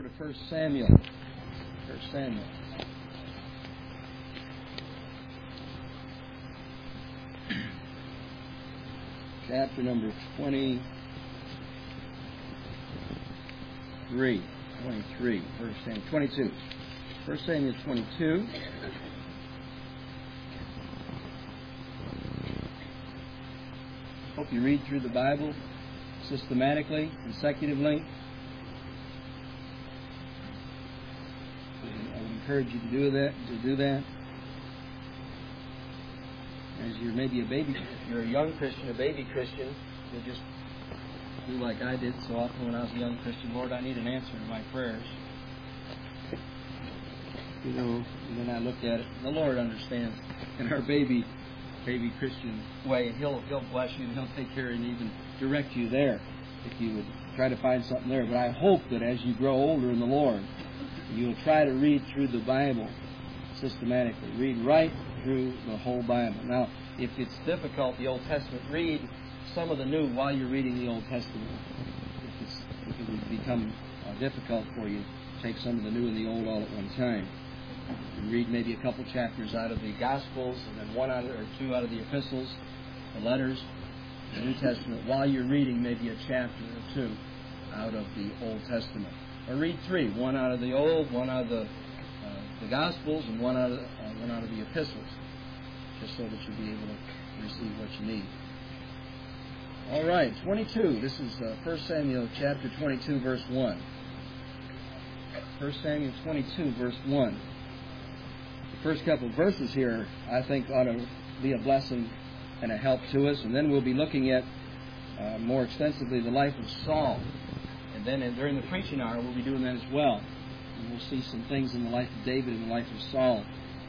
to 1 Samuel. 1 Samuel. Chapter number 23. 23. 1 Samuel 22. 1 Samuel 22. Hope you read through the Bible systematically, consecutively. I would encourage you to do that. As you're maybe a baby, if you're a young Christian, a baby Christian, you'll just do like I did so often when I was a young Christian. Lord, I need an answer to my prayers. You know, and then I looked at it. The Lord understands in our baby Christian way, and He'll bless you and He'll take care and even direct you there if you would try to find something there. But I hope that as you grow older in the Lord, you'll try to read through the Bible systematically. Read right through the whole Bible. Now, if it's difficult, the Old Testament, read some of the New while you're reading the Old Testament. If it would become difficult for you, take some of the New and the Old all at one time. And read maybe a couple chapters out of the Gospels, and then one or two out of the Epistles, the letters, the New Testament, while you're reading maybe a chapter or two out of the Old Testament. Or read three, one out of the Old, one out of the Gospels, and one out of the Epistles, just so that you'll be able to receive what you need. All right, 22. This is 1 Samuel chapter 22, verse 1. 1 Samuel 22, verse 1. The first couple of verses here, I think, ought to be a blessing and a help to us. And then we'll be looking at more extensively the life of Saul. And then during the preaching hour, we'll be doing that as well. And we'll see some things in the life of David and the life of Saul.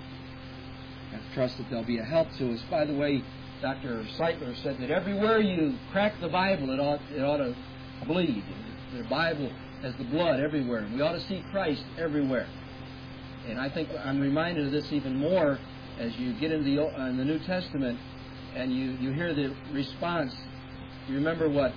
I trust that they'll be a help to us. By the way, Dr. Seitler said that everywhere you crack the Bible, it ought to bleed. The Bible has the blood everywhere. We ought to see Christ everywhere. And I think I'm reminded of this even more as you get into the New Testament and you hear the response. You remember what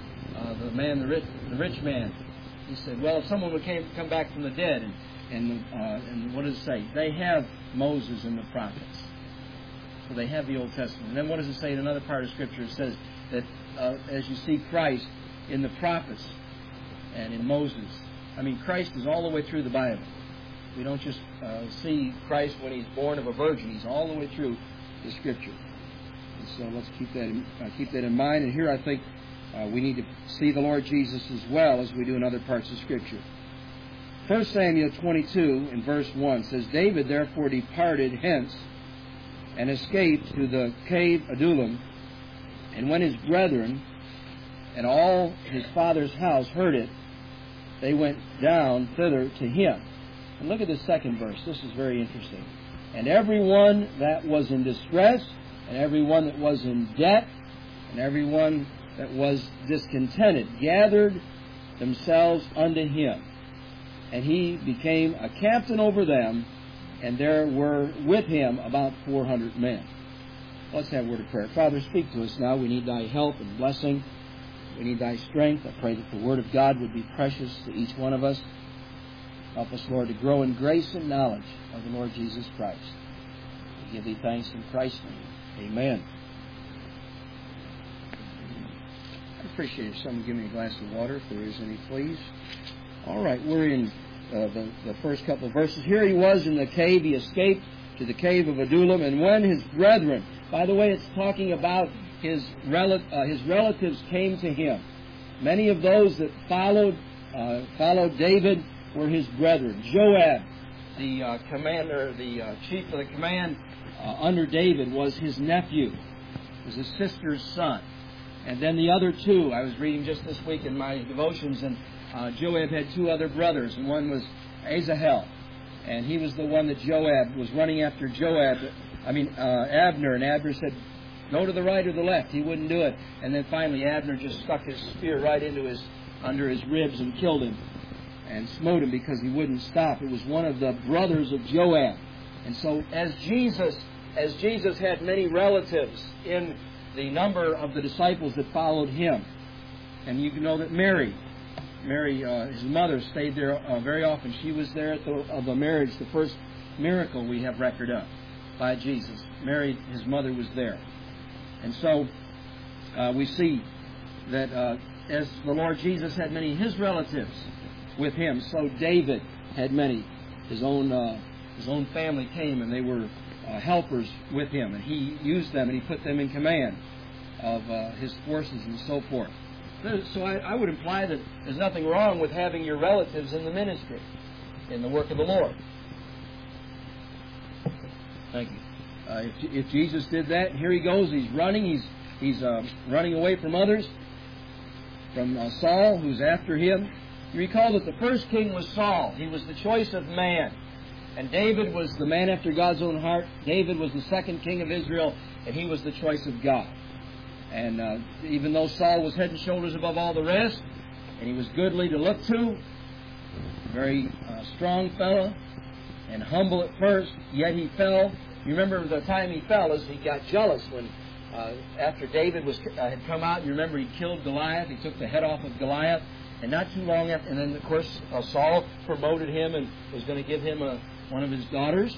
the rich man, he said, well, if someone would come back from the dead, and what does it say? They have Moses and the prophets. So they have the Old Testament. And then what does it say in another part of Scripture? It says that as you see Christ in the prophets and in Moses. I mean, Christ is all the way through the Bible. We don't just see Christ when He's born of a virgin. He's all the way through the Scripture. And so let's keep that in mind. And here I think we need to see the Lord Jesus as well as we do in other parts of Scripture. 1 Samuel 22 in verse 1 says, David therefore departed hence and escaped to the cave Adullam. And when his brethren and all his father's house heard it, they went down thither to him. And look at the second verse. This is very interesting. And everyone that was in distress, and everyone that was in debt, and everyone that was discontented, gathered themselves unto him. And he became a captain over them, and there were with him about 400 men. Let's have a word of prayer. Father, speak to us now. We need Thy help and blessing. We need Thy strength. I pray that the Word of God would be precious to each one of us. Help us, Lord, to grow in grace and knowledge of the Lord Jesus Christ. We give Thee thanks in Christ's name. Amen. I appreciate if someone give me a glass of water, if there is any, please. All right, we're in the first couple of verses. Here he was in the cave. He escaped to the cave of Adullam. And when his brethren, by the way, it's talking about his relatives came to him. Many of those that followed David were his brethren. Joab, the commander, the chief of the command under David, was his nephew, was his sister's son. And then the other two, I was reading just this week in my devotions, and Joab had two other brothers, and one was Asahel, and he was the one that Joab was running after Abner, and Abner said, go to the right or the left. He wouldn't do it. And then finally Abner just stuck his spear right under his ribs and killed him and smote him because he wouldn't stop. It was one of the brothers of Joab. And so as Jesus had many relatives in the number of the disciples that followed him, and you know that Mary Mary, his mother, stayed there very often. She was there at the marriage, the first miracle we have record of by Jesus. Mary, his mother, was there. And so we see that as the Lord Jesus had many of his relatives with him, so David had many. His own family came, and they were helpers with him, and he used them, and he put them in command of his forces and so forth. So I would imply that there's nothing wrong with having your relatives in the ministry, in the work of the Lord. Thank you. If Jesus did that, here he goes. He's running. He's running away from others, from Saul, who's after him. You recall that the first king was Saul. He was the choice of man. And David was the man after God's own heart. David was the second king of Israel, and he was the choice of God. And even though Saul was head and shoulders above all the rest, and he was goodly to look to, very strong fellow, and humble at first, yet he fell. You remember the time he fell is he got jealous when, after David had come out, you remember he killed Goliath. He took the head off of Goliath. And not too long after, and then of course Saul promoted him and was going to give him one of his daughters.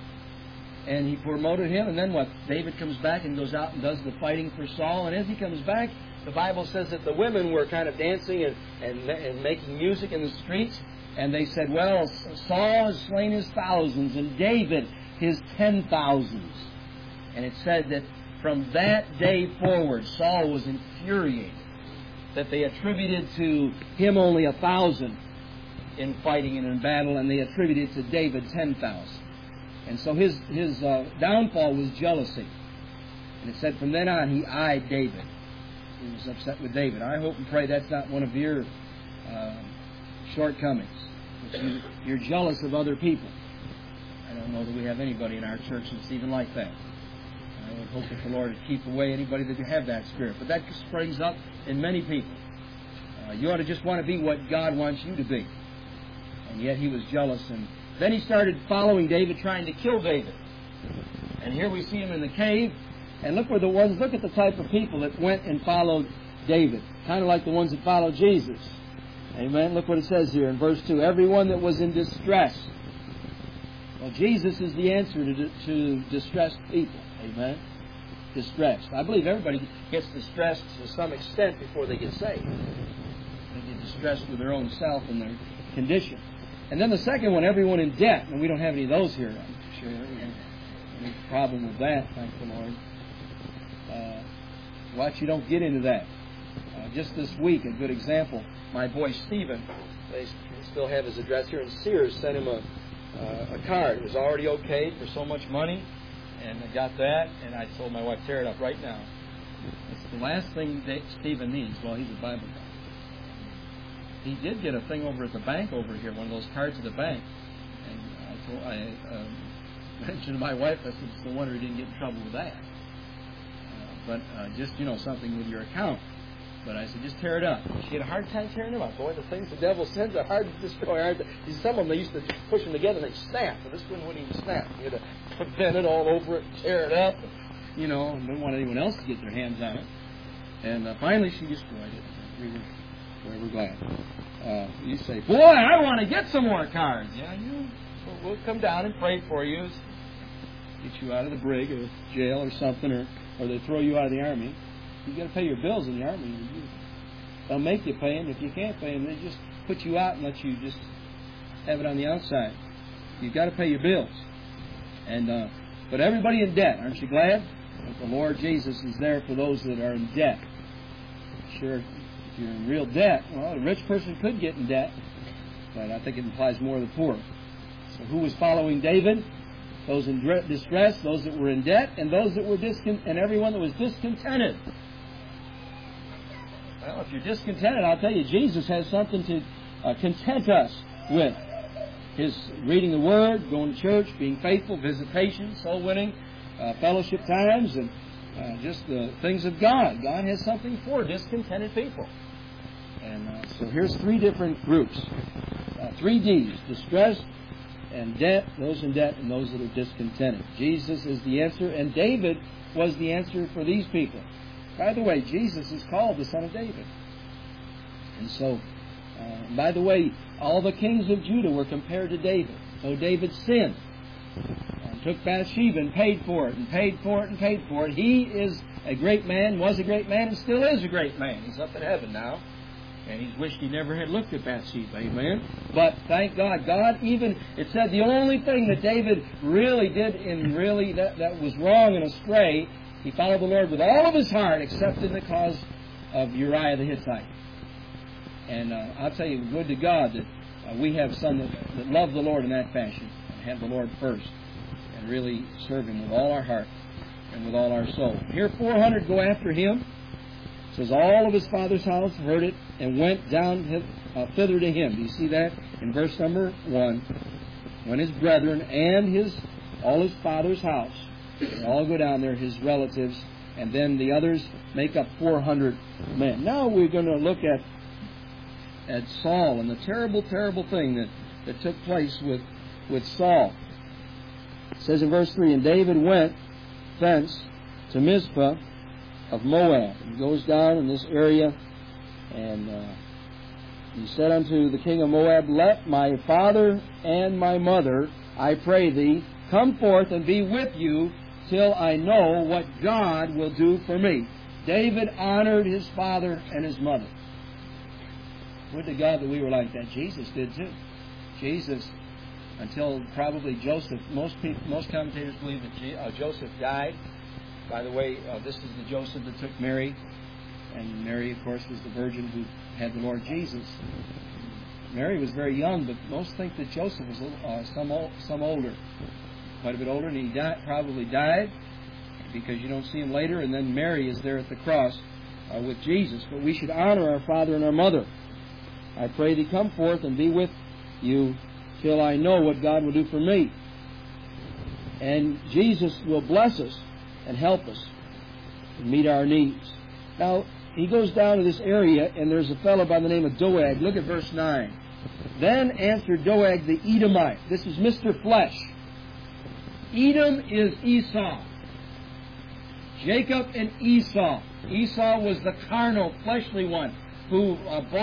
And he promoted him, and then what? David comes back and goes out and does the fighting for Saul. And as he comes back, the Bible says that the women were kind of dancing and making music in the streets. And they said, well, Saul has slain his thousands and David his 10,000s. And it said that from that day forward, Saul was infuriated that they attributed to him only 1,000 in fighting and in battle, and they attributed to David 10,000. And so his downfall was jealousy. And it said from then on he eyed David. He was upset with David. I hope and pray that's not one of your shortcomings. You're jealous of other people. I don't know that we have anybody in our church that's even like that. I would hope that the Lord would keep away anybody that could have that spirit. But that springs up in many people. You ought to just want to be what God wants you to be. And yet he was jealous. And then he started following David, trying to kill David. And here we see him in the cave. And look at the type of people that went and followed David. Kind of like the ones that followed Jesus. Amen. Look what it says here in verse 2. Everyone that was in distress. Well, Jesus is the answer to distressed people. Amen. Distressed. I believe everybody gets distressed to some extent before they get saved. They get distressed with their own self and their condition. And then the second one, everyone in debt. And we don't have any of those here, I'm sure. Any problem with that, thank the Lord. Watch you don't get into that. Just this week, a good example. My boy Stephen, they still have his address here, and Sears sent him a card. It was already okayed for so much money. And I got that, and I told my wife, tear it up right now. It's the last thing that Stephen needs. Well, he's a Bible guy. He did get a thing over at the bank over here, one of those cards at the bank. And I mentioned to my wife, I said, it's no wonder he didn't get in trouble with that. But just, something with your account. But I said, just tear it up. She had a hard time tearing them up. Boy, the things the devil sends are hard to destroy. Some of them, they used to push them together and they'd snap. But this one wouldn't even snap. You had to bend it all over it, tear it up. And didn't want anyone else to get their hands on it. And finally, she destroyed it. We were glad. You say, boy, I want to get some more cards. Yeah, we'll come down and pray for you. Get you out of the brig or jail or something, or they throw you out of the army. You've got to pay your bills in the army. They'll make you pay them. If you can't pay them, they just put you out and let you just have it on the outside. You've got to pay your bills. But everybody in debt, aren't you glad? That the Lord Jesus is there for those that are in debt. Sure, if you're in real debt, well, a rich person could get in debt, but I think it implies more of the poor. So who was following David? Those in distress, those that were in debt, and those that were and everyone that was discontented. Well, if you're discontented, I'll tell you, Jesus has something to content us with. His reading the Word, going to church, being faithful, visitation, soul winning, fellowship times, and just the things of God. God has something for discontented people. And so here's three different groups. 3 Ds, distress and debt, those in debt, and those that are discontented. Jesus is the answer, and David was the answer for these people. By the way, Jesus is called the Son of David. And so By the way, all the kings of Judah were compared to David. So David sinned and took Bathsheba and paid for it and paid for it and paid for it. He is a great man, was a great man, and still is a great man. He's up in heaven now. And he's wished he never had looked at Bathsheba. Amen. But thank God. God even, it said the only thing that David really did that was wrong and astray, he followed the Lord with all of his heart, except in the cause of Uriah the Hittite. And I'll tell you, good to God that we have some that love the Lord in that fashion, and have the Lord first, and really serve Him with all our heart and with all our soul. Here 400 go after him. It says all of his father's house heard it and went down thither to him. Do you see that in verse number 1? When his brethren and all his father's house, they all go down there, his relatives, and then the others make up 400 men. Now we're going to look at Saul and the terrible, terrible thing that took place with Saul. It says in verse 3, and David went thence to Mizpah of Moab. He goes down in this area, and he said unto the king of Moab, let my father and my mother, I pray thee, come forth and be with you till I know what God will do for me. David honored his father and his mother. Would to God that we were like that. Jesus did too. Jesus, until probably Joseph, most commentators believe that Joseph died. By the way, this is the Joseph that took Mary, and Mary, of course, was the virgin who had the Lord Jesus. Mary was very young, but most think that Joseph was some older, quite a bit older, and he probably died because you don't see him later. And then Mary is there at the cross with Jesus. But we should honor our father and our mother. I pray thee, come forth and be with you till I know what God will do for me. And Jesus will bless us and help us and meet our needs. Now, he goes down to this area, and there's a fellow by the name of Doeg. Look at verse 9. Then answered Doeg the Edomite. This is Mr. Flesh. Edom is Esau. Jacob and Esau. Esau was the carnal, fleshly one who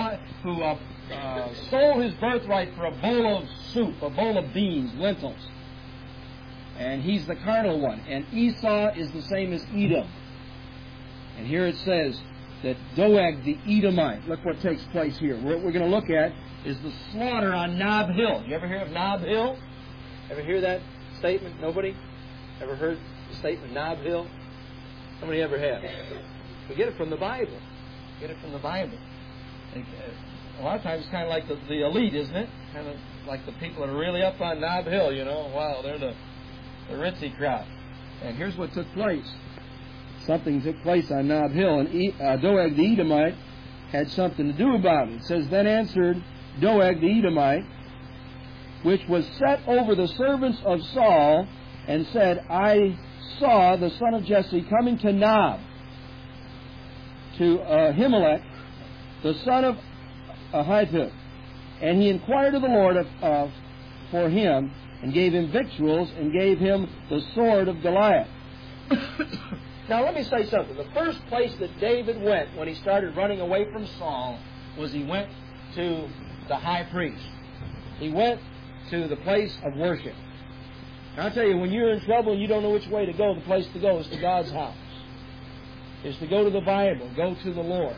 sold his birthright for a bowl of soup, a bowl of beans, lentils. And he's the carnal one. And Esau is the same as Edom. And here it says that Doeg the Edomite. Look what takes place here. What we're going to look at is the slaughter on Nob Hill. You ever hear of Nob Hill? Ever hear that statement? Nobody? Ever heard the statement Nob Hill? Somebody ever have? We get it from the Bible. Get it from the Bible. A lot of times it's kind of like the elite, isn't it? Kind of like the people that are really up on Nob Hill, you know. Wow, they're the ritzy crowd. And here's what took place. Something took place on Nob Hill, and Doeg the Edomite had something to do about it. It says, then answered Doeg the Edomite, which was set over the servants of Saul, and said, I saw the son of Jesse coming to Nob, to Ahimelech, the son of Ahitub. And he inquired of the Lord for him, and gave him victuals, and gave him the sword of Goliath. Now let me say something. The first place that David went when he started running away from Saul was he went to the high priest. He went to the place of worship. Now, I'll tell you, when you're in trouble and you don't know which way to go, the place to go is to God's house. Is to go to the Bible, go to the Lord.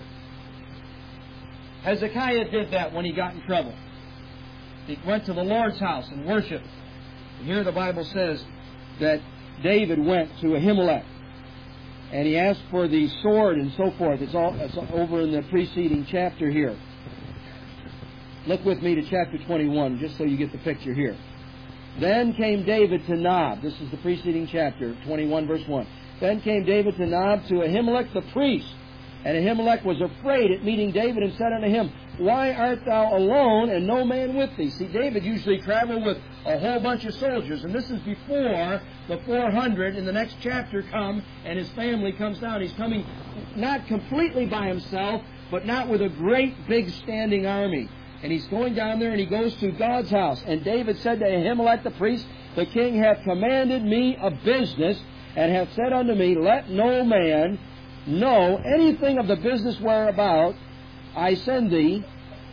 Hezekiah did that when he got in trouble. He went to the Lord's house and worshiped. And here the Bible says that David went to Ahimelech, and he asked for the sword and so forth. It's over in the preceding chapter here. Look with me to chapter 21, just so you get the picture here. Then came David to Nob. This is the preceding chapter, 21, verse 1. Then came David to Nob to Ahimelech the priest. And Ahimelech was afraid at meeting David, and said unto him, Why art thou alone, and no man with thee? See, David usually traveled with a whole bunch of soldiers, and this is before the 400 in the next chapter come, and his family comes down. He's coming not completely by himself, but not with a great big standing army. And he's going down there, and he goes to God's house. And David said to Ahimelech the priest, The king hath commanded me a business, and hath said unto me, Let no man know anything of the business whereabout I send thee,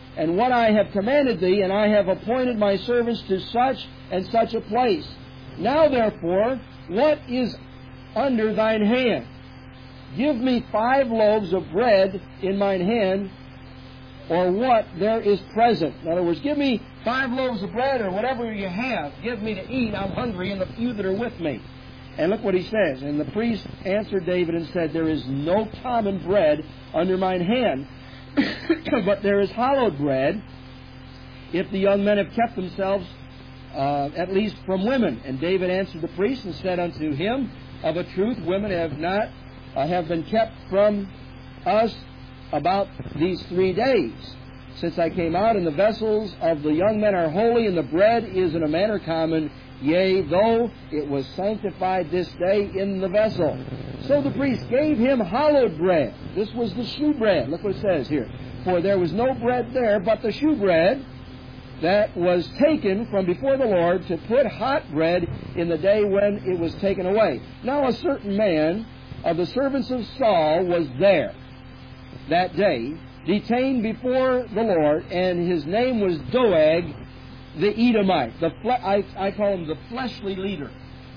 and what I have commanded thee, and I have appointed my servants to such and such a place. Now therefore, what is under thine hand? Give me 5 loaves of bread in mine hand, or what there is present. In other words, give me 5 loaves of bread, or whatever you have. Give me to eat. I'm hungry, and the few that are with me. And look what he says. And the priest answered David and said, There is no common bread under mine hand, but there is hallowed bread, if the young men have kept themselves at least from women. And David answered the priest and said unto him, Of a truth, women have been kept from us about these 3 days, since I came out, and the vessels of the young men are holy, and the bread is in a manner common, yea, though it was sanctified this day in the vessel. So the priest gave him hallowed bread. This was the shewbread. Look what it says here. For there was no bread there but the shewbread that was taken from before the Lord to put hot bread in the day when it was taken away. Now a certain man of the servants of Saul was there that day, detained before the Lord, and his name was Doeg the Edomite. I call him the fleshly leader.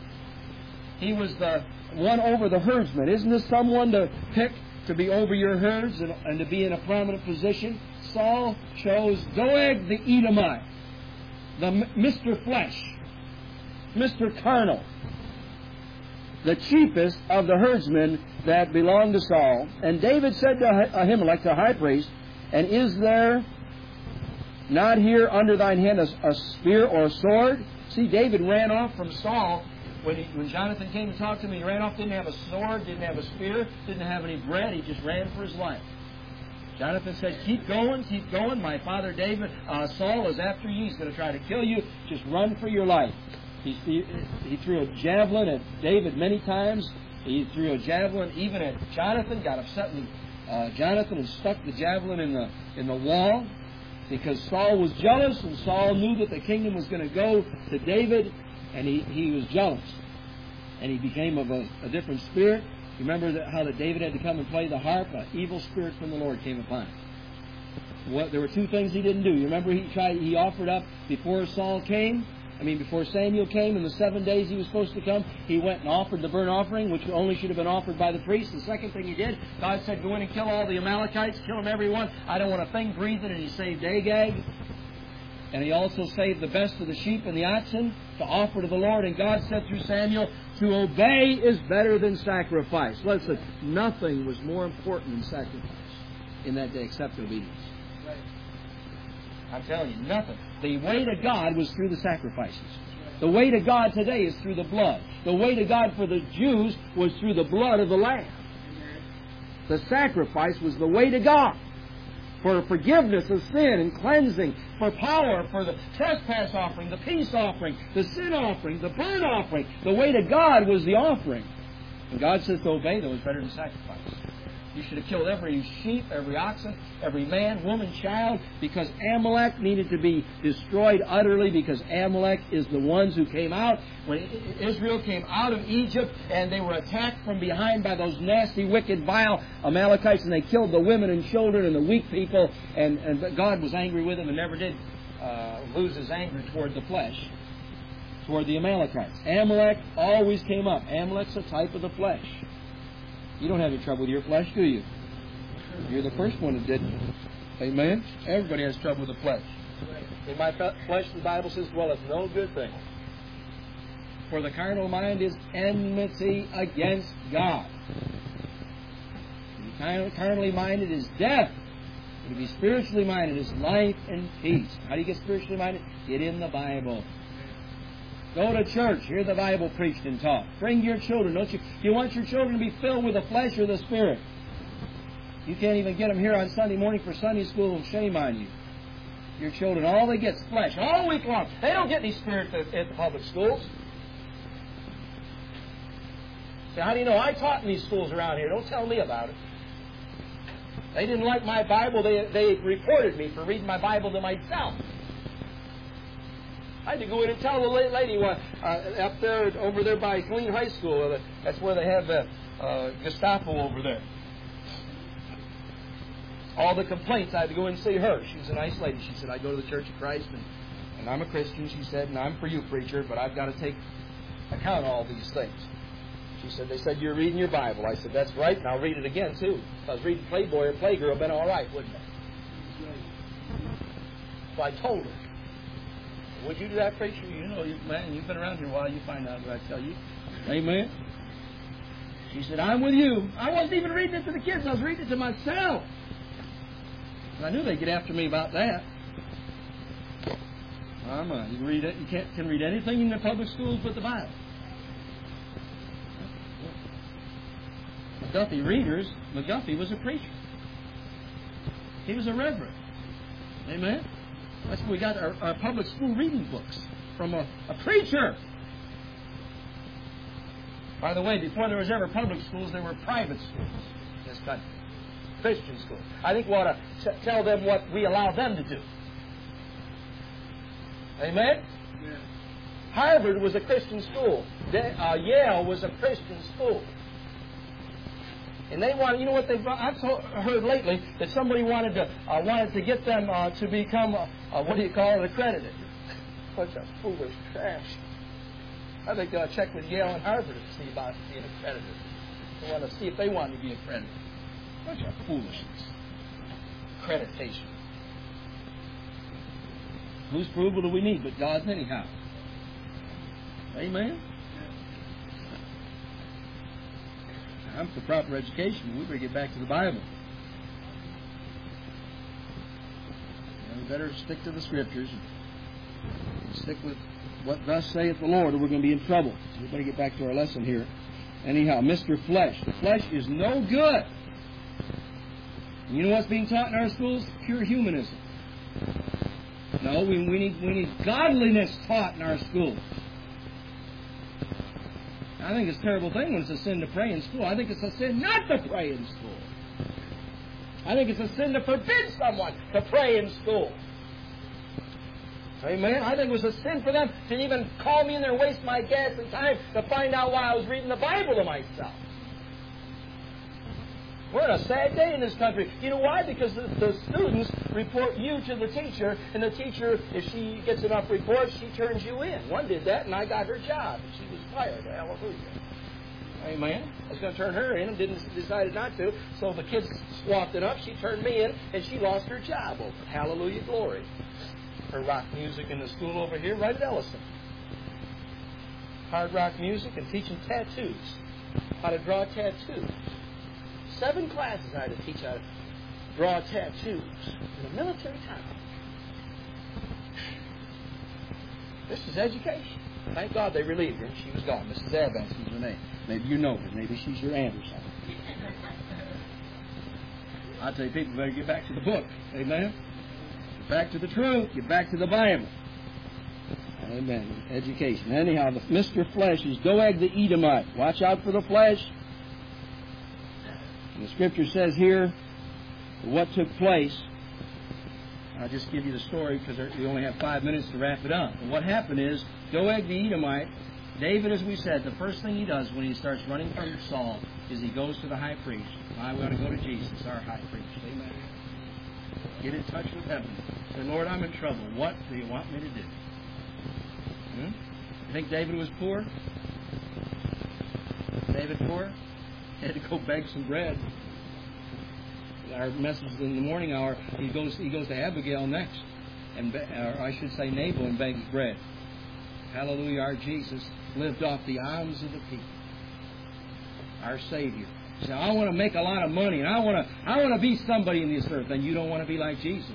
He was the one over the herdsmen. Isn't this someone to pick to be over your herds and to be in a prominent position? Saul chose Doeg the Edomite, the Mr. Flesh, Mr. Carnal, the chiefest of the herdsmen that belonged to Saul. And David said to Ahimelech, the high priest, And is there not here under thine hand a spear or a sword? See, David ran off from Saul. When Jonathan came to talk to him, he ran off, didn't have a sword, didn't have a spear, didn't have any bread. He just ran for his life. Jonathan said, keep going. My father David, Saul is after you. He's going to try to kill you. Just run for your life. He threw a javelin at David many times. He threw a javelin even at Jonathan, got upset with Jonathan and stuck the javelin in the wall, because Saul was jealous, and Saul knew that the kingdom was going to go to David, and he was jealous. And he became of a different spirit. You remember how that David had to come and play the harp? An evil spirit from the Lord came upon him. There were 2 things he didn't do. You remember he offered up before before Samuel came, in the 7 days he was supposed to come, he went and offered the burnt offering, which only should have been offered by the priest. The second thing he did, God said, go in and kill all the Amalekites, kill them every one. I don't want a thing breathing. And he saved Agag. And he also saved the best of the sheep and the oxen to offer to the Lord. And God said through Samuel, to obey is better than sacrifice. Listen, nothing was more important than sacrifice in that day except obedience. I'm telling you, nothing. The way to God was through the sacrifices. The way to God today is through the blood. The way to God for the Jews was through the blood of the Lamb. The sacrifice was the way to God. For forgiveness of sin and cleansing, for power, for the trespass offering, the peace offering, the sin offering, the burnt offering. The way to God was the offering. And God says to obey those better than sacrifice. You should have killed every sheep, every oxen, every man, woman, child, because Amalek needed to be destroyed utterly, because Amalek is the ones who came out. When Israel came out of Egypt and they were attacked from behind by those nasty, wicked, vile Amalekites, and they killed the women and children and the weak people, and God was angry with them and never did lose His anger toward the flesh, toward the Amalekites. Amalek always came up. Amalek's a type of the flesh. You don't have any trouble with your flesh, do you? You're the first one that didn't. Amen? Everybody has trouble with the flesh. In my flesh, the Bible says, dwelleth no good thing. For the carnal mind is enmity against God. To be carnally minded is death. And to be spiritually minded is life and peace. How do you get spiritually minded? Get in the Bible. Go to church. Hear the Bible preached and taught. Bring your children. Don't you? You want your children to be filled with the flesh or the Spirit? You can't even get them here on Sunday morning for Sunday school, and shame on you. Your children, all they get is flesh all week long. They don't get any Spirit at the public schools. So how do you know? I taught in these schools around here. Don't tell me about it. They didn't like my Bible. They reported me for reading my Bible to myself. I had to go in and tell the lady up there, over there by Queen High School. That's where they have the Gestapo over there. all the complaints, I had to go and see her. She was a nice lady. She said, I go to the Church of Christ, and I'm a Christian, she said, and I'm for you, preacher, but I've got to take account of all these things. She said, they said you're reading your Bible. I said, that's right, and I'll read it again, too. If I was reading Playboy or Playgirl, been all right, wouldn't it? So I told her, would you do that, preacher? You know, man, you've been around here a while, you find out what I tell you. Amen? She said, I'm with you. I wasn't even reading it to the kids. I was reading it to myself. And I knew they'd get after me about that. You can read it. You can read anything in the public schools but the Bible. McGuffey readers. McGuffey was a preacher. He was a reverend. Amen? That's where we got our public school reading books from a preacher. By the way, before there was ever public schools, there were private schools in this country. Christian schools. I think we ought to tell them what we allow them to do. Amen? Yeah. Harvard was a Christian school. Yale was a Christian school. And they wanted, you know what I've heard lately that somebody wanted to get them to become, accredited. Bunch of foolish trash. I think they'll check with Yale and Harvard to see about being accredited. They want to see if they want to be accredited. Bunch of foolishness. Accreditation. Whose approval do we need but God's anyhow? Amen? I'm for proper education. We better get back to the Bible. We better stick to the Scriptures and stick with what thus saith the Lord, or we're going to be in trouble. So we better get back to our lesson here. Anyhow, Mr. Flesh. The flesh is no good. And you know what's being taught in our schools? Pure humanism. No, we need godliness taught in our schools. I think it's a terrible thing when it's a sin to pray in school. I think it's a sin not to pray in school. I think it's a sin to forbid someone to pray in school. Amen? I think it was a sin for them to even call me in there and waste my gas and time to find out why I was reading the Bible to myself. We're in a sad day in this country. You know why? Because the students report you to the teacher, and the teacher, if she gets enough reports, she turns you in. One did that, and I got her job, and she was fired. Hallelujah. Amen. I was going to turn her in and decided not to, so the kids swapped it up. She turned me in, and she lost her job over it. Hallelujah, glory. Her rock music in the school over here, right at Ellison. Hard rock music and teaching tattoos. How to draw tattoos. 7 classes I had to teach how to draw tattoos in a military town. This is education. Thank God they relieved her. She was gone. Mrs. Evans was her name. Maybe you know her. Maybe she's your aunt or something. I tell you, people better get back to the book. Amen? Get back to the truth. Get back to the Bible. Amen. Education. Anyhow, the Mr. Flesh is Doeg the Edomite. Watch out for the flesh. And the Scripture says here what took place. I'll just give you the story because we only have 5 minutes to wrap it up. And what happened is, Doeg the Edomite, David, as we said, the first thing he does when he starts running from Saul is he goes to the high priest. I want to go to Jesus, our high priest. Amen. Get in touch with heaven. Say, Lord, I'm in trouble. What do you want me to do? You think David was poor? David poor? He had to go beg some bread. Our message in the morning hour, he goes to Abigail next, or I should say Nabal, and begs bread. Hallelujah, our Jesus lived off the alms of the people. Our Savior. He said, I want to make a lot of money, and I want to be somebody in this earth, and you don't want to be like Jesus.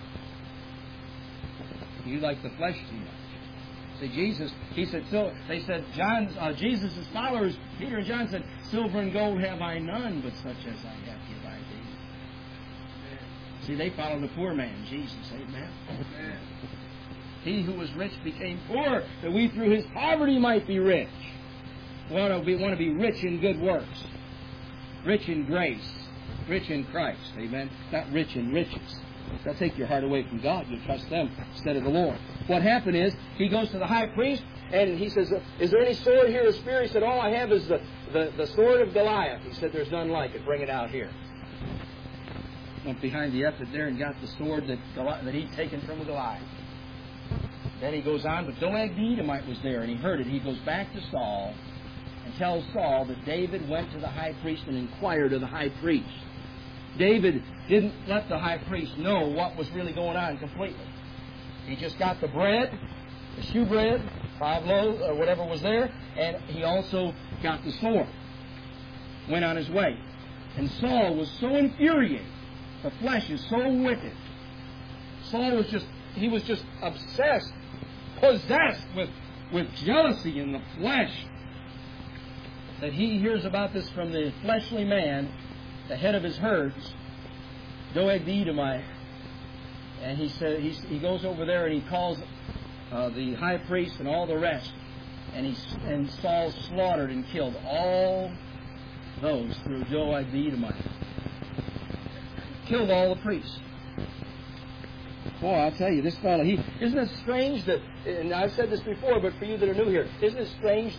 You like the flesh too much. See, Jesus, he said, so they said, Jesus' followers, Peter and John said, silver and gold have I none, but such as I have give I thee. See, they follow the poor man, Jesus. Amen. Amen. He who was rich became poor, that we through his poverty might be rich. We want to be rich in good works, rich in grace, rich in Christ. Amen. Not rich in riches. That'll take your heart away from God. You'll trust them instead of the Lord. What happened is, he goes to the high priest, and he says, is there any sword here, a spear? He said, all I have is the sword of Goliath. He said, there's none like it. Bring it out here. went behind the ephod there and got the sword that he'd taken from Goliath. Then he goes on, but Doeg the Edomite was there, and he heard it. He goes back to Saul and tells Saul that David went to the high priest and inquired of the high priest. David didn't let the high priest know what was really going on completely. He just got the bread, the shewbread, 5 loaves, or whatever was there, and he also got the sword. Went on his way. And Saul was so infuriated. The flesh is so wicked. Saul was just obsessed, possessed with jealousy in the flesh, that he hears about this from the fleshly man, the head of his herds, Doeg the Edomite. And he said he goes over there and he calls the high priest and all the rest, and Saul slaughtered and killed all those through Doeg the Edomite. Killed all the priests. Boy, I'll tell you, this fellow, isn't it strange that, and I've said this before, but for you that are new here, isn't it strange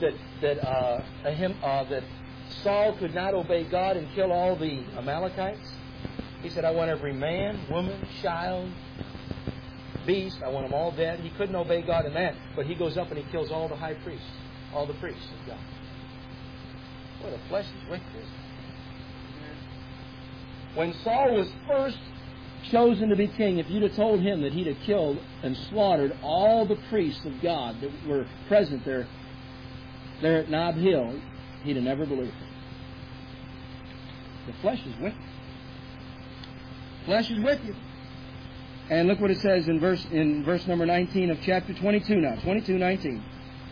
that Saul could not obey God and kill all the Amalekites? He said, I want every man, woman, child, beast, I want them all dead. He couldn't obey God in that, but he goes up and he kills all the high priests, all the priests of God. Boy, the flesh is wicked, isn't it? When Saul was first chosen to be king, if you'd have told him that he'd have killed and slaughtered all the priests of God that were present there at Nob Hill, he'd have never believed it. The flesh is wicked. Flesh is wicked. And look what it says in verse number 19 of chapter 22 now. 22:19.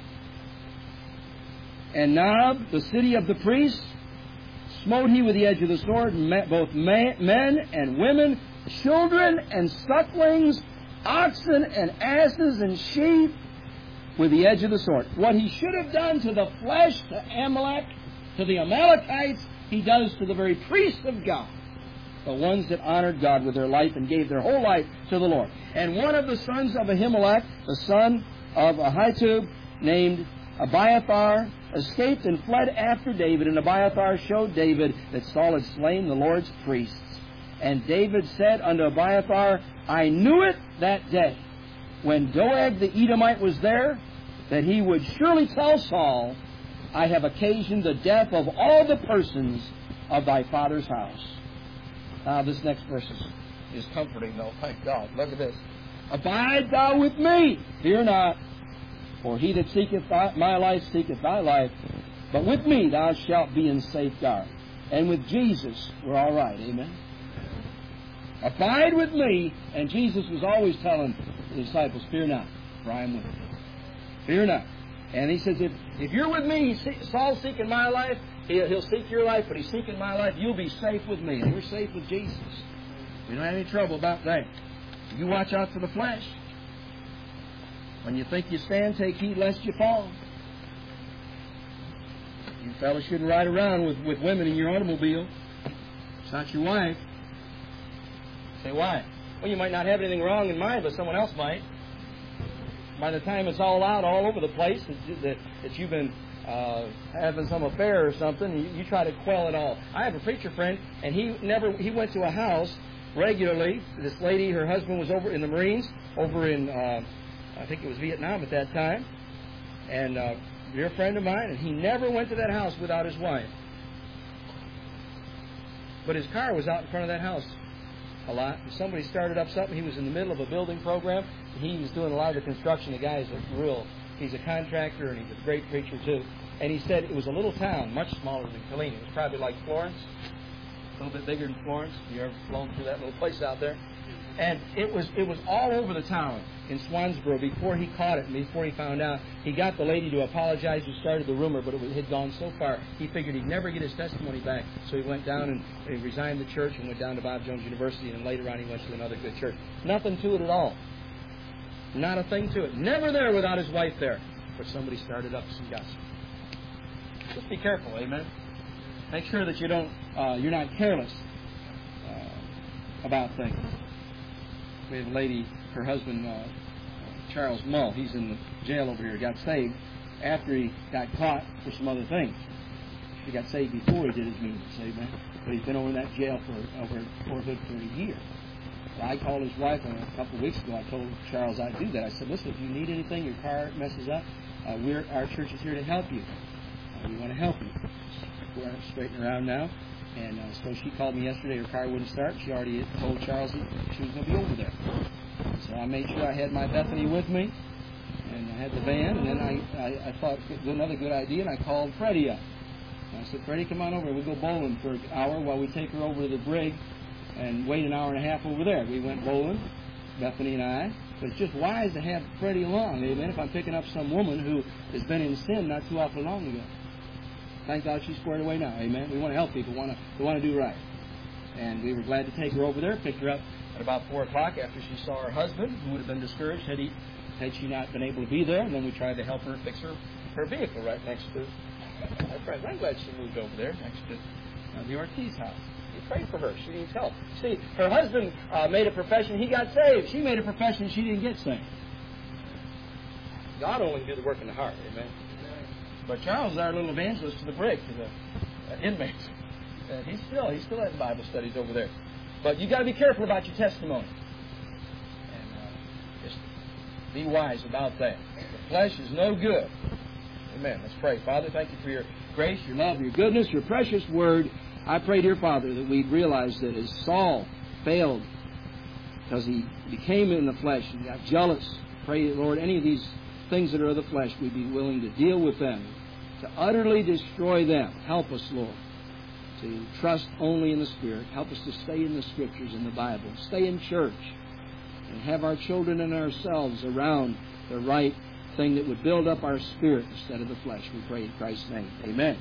And Nob, the city of the priests, smote he with the edge of the sword, both men and women, children and sucklings, oxen and asses and sheep, with the edge of the sword. What he should have done to the flesh, to Amalek, to the Amalekites, he does to the very priests of God, the ones that honored God with their life and gave their whole life to the Lord. And one of the sons of Ahimelech, the son of Ahitub, named Abiathar, escaped and fled after David, and Abiathar showed David that Saul had slain the Lord's priests. And David said unto Abiathar, I knew it that day, when Doeg the Edomite was there, that he would surely tell Saul, I have occasioned the death of all the persons of thy father's house. Now this next verse is comforting though, thank God. Look at this. Abide thou with me, fear not, for he that seeketh my life seeketh thy life, but with me thou shalt be in safeguard. And with Jesus, we're all right, amen? Abide with me, and Jesus was always telling the disciples, fear not, for I am with you. Fear not. And he says, if you're with me, Saul's seeking my life, he'll seek your life, but he's seeking my life, you'll be safe with me. And we're safe with Jesus. We don't have any trouble about that. You watch out for the flesh. When you think you stand, take heed lest you fall. You fellas shouldn't ride around with women in your automobile. It's not your wife. Say, why? Well, you might not have anything wrong in mind, but someone else might. By the time it's all out all over the place that you've been having some affair or something, you try to quell it all. I have a preacher friend, and he went to a house regularly. This lady, her husband was over in the Marines, over in, I think it was Vietnam at that time, and a dear friend of mine, and he never went to that house without his wife. But his car was out in front of that house a lot. Somebody started up something. He was in the middle of a building program. He was doing a lot of the construction. The guy is he's a contractor, and he's a great preacher too. And he said it was a little town, much smaller than Killeen. It was probably like Florence, a little bit bigger than Florence. You ever flown through that little place out there? And it was all over the town in Swansboro before he caught it and before he found out. He got the lady to apologize who started the rumor, but it had gone so far, he figured he'd never get his testimony back. So he went down and he resigned the church and went down to Bob Jones University, and later on he went to another good church. Nothing to it at all. Not a thing to it. Never there without his wife there. But somebody started up some gossip. Just be careful, amen? Make sure that you're not careless about things. We have a lady, her husband, Charles Mull, he's in the jail over here, got saved after he got caught for some other things. He got saved before he did his means, amen? but he's been over in that jail for a good 30 years. I called his wife a couple of weeks ago. I told Charles I'd do that. I said, listen, if you need anything, your car messes up, our church is here to help you. We want to help you. We're straightening around now. And so she called me yesterday. Her car wouldn't start. She already told Charles that she was going to be over there. So I made sure I had my Bethany with me. And I had the van. And then I thought it was another good idea. And I called Freddie up. And I said, Freddie, come on over. We'll go bowling for an hour while we take her over to the brig and wait an hour and a half over there. We went bowling, Bethany and I. But it's just wise to have Freddie along, amen, if I'm picking up some woman who has been in sin not too awful long ago. Thank God she's squared away now, amen. We want to help people. We want to do right. And we were glad to take her over there, picked her up at about 4 o'clock after she saw her husband, who would have been discouraged had she not been able to be there. And then we tried to help her fix her vehicle right next to my friend. I'm glad she moved over there next to the Ortiz house. You pray for her. She needs help. See, her husband made a profession. He got saved. She made a profession. She didn't get saved. God only can do the work in the heart. Amen. But Charles is our little evangelist to the brig, to the inmates. And he's still having Bible studies over there. But you got to be careful about your testimony. And just be wise about that. The flesh is no good. Amen. Let's pray. Father, thank you for your grace, your love, your goodness, your precious word. I pray, dear Father, that we'd realize that as Saul failed because he became in the flesh and got jealous, pray, Lord, any of these things that are of the flesh, we'd be willing to deal with them, to utterly destroy them. Help us, Lord, to trust only in the Spirit. Help us to stay in the Scriptures, in the Bible. Stay in church and have our children and ourselves around the right thing that would build up our spirit instead of the flesh. We pray in Christ's name. Amen.